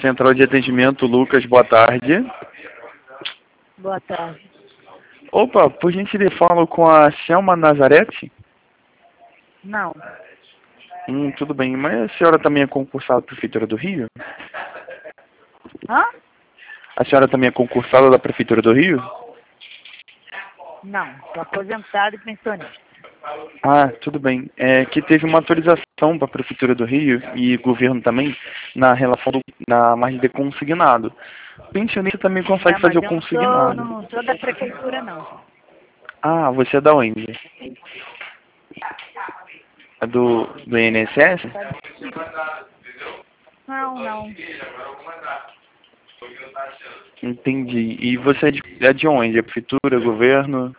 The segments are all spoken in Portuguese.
Central de Atendimento, Lucas, boa tarde. Boa tarde. Opa, por gentileza, falo com a Selma Nazarete? Não. Tudo bem, mas a senhora também é concursada da Prefeitura do Rio? Hã? A senhora também é concursada da Prefeitura do Rio? Não. Estou aposentado e pensionista. Ah, tudo bem. É que teve uma atualização para a Prefeitura do Rio e governo também na relação na margem de consignado. Pensionista também consegue fazer o Mas eu consignado. não sou da prefeitura, não. Ah, você é da onde? É do INSS? Não. Entendi. E você é de onde? É prefeitura, governo?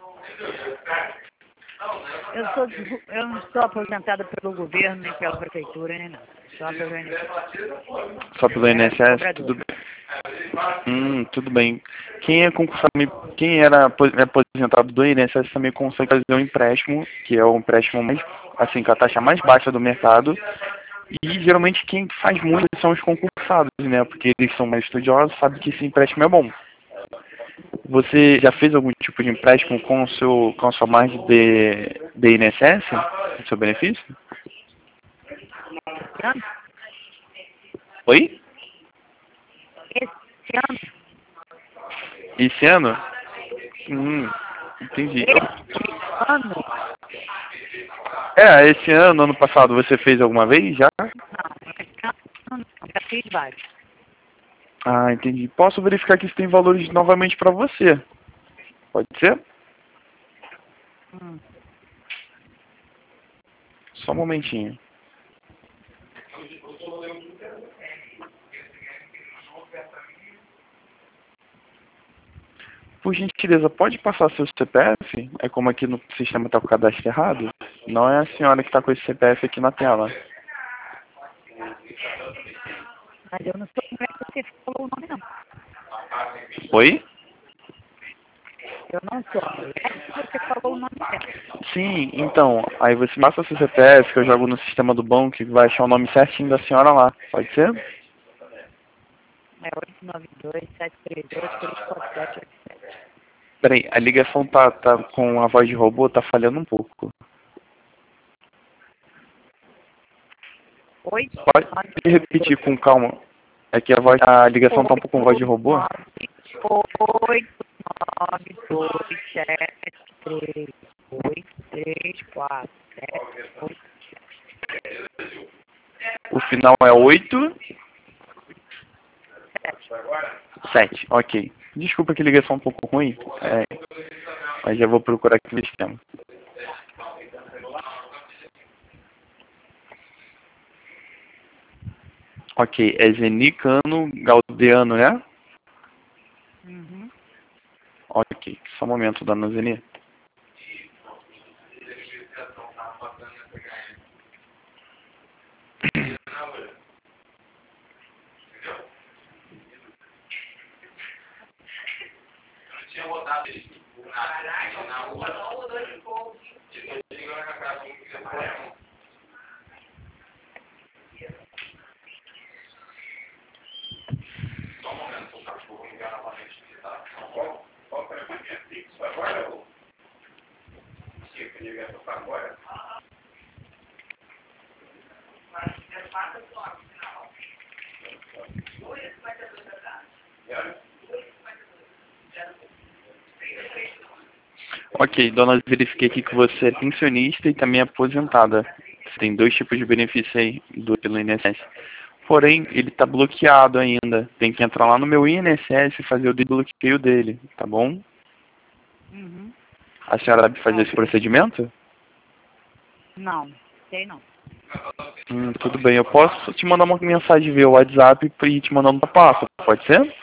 Eu não sou aposentada pelo governo, nem pela prefeitura, nem nada. Só pelo INSS. Só pelo INSS? Tudo bem. Tudo bem. Quem é concursado, quem era aposentado do INSS também consegue fazer um empréstimo, que é o empréstimo mais, assim, com a taxa mais baixa do mercado. E geralmente quem faz muito são os concursados, né? Porque eles são mais estudiosos, sabem que esse empréstimo é bom. Você já fez algum tipo de empréstimo com a sua margem de INSS, do seu benefício? Esse ano? Oi? Esse ano? Esse ano? Entendi. Esse ano? Esse ano passado, você fez alguma vez já? Não. Esse ano não. Já fiz vários. Ah, entendi. Posso verificar que isso tem valores novamente para você. Pode ser? Só um momentinho. Por gentileza, pode passar seu CPF? É como aqui no sistema está com o cadastro errado. Não é a senhora que está com esse CPF aqui na tela. Mas eu não sou como é que você falou o nome, não. Oi? Eu não sou a mulher que você falou o nome dela. Sim, então, aí você passa seu CPF, que eu jogo no sistema do banco e vai achar o nome certinho da senhora lá. Pode ser? É 892-738-344787. Peraí, a ligação tá com a voz de robô, tá falhando um pouco. Oi? Pode repetir com calma. É que a ligação tá um pouco com voz de robô. 89273834787. O final é 8, 7. Ok. Desculpa que a ligação é um pouco ruim. Mas já vou procurar aqui no sistema. Ok, é Zenicano Galdeano, né? Uhum. Ok, só um momento, dona Zeni. Ok, dona, verifiquei aqui que você é pensionista e também é aposentada. Você tem dois tipos de benefício aí pelo INSS. Porém, ele está bloqueado ainda. Tem que entrar lá no meu INSS e fazer o desbloqueio dele, tá bom? Uhum. A senhora sabe fazer esse procedimento? Não, sei não. Tudo bem, eu posso te mandar uma mensagem via WhatsApp e te mandar um passo, pode ser?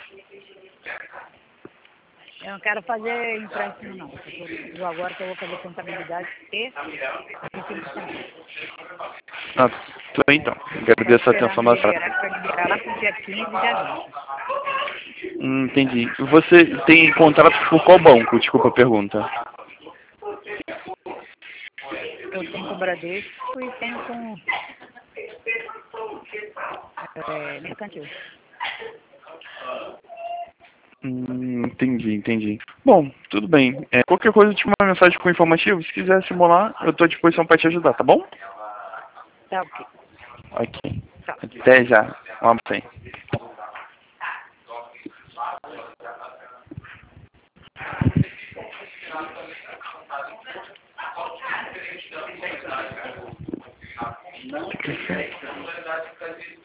Eu não quero fazer empréstimo, não. Eu agora que eu vou fazer contabilidade e financiamento. Tudo bem então. Agradeço a atenção da senhora. Para liberar lá pro dia 15 de agosto. Entendi. Você tem contrato com qual banco? Desculpa a pergunta. Eu tenho com o Bradesco e tenho com Mercantil. Entendi. Bom, tudo bem. Qualquer coisa, eu te mando uma mensagem com informativo. Se quiser simular, eu estou à disposição para te ajudar, tá bom? Tá ok. Ok. Tchau. Até já. Um abraço aí. Não.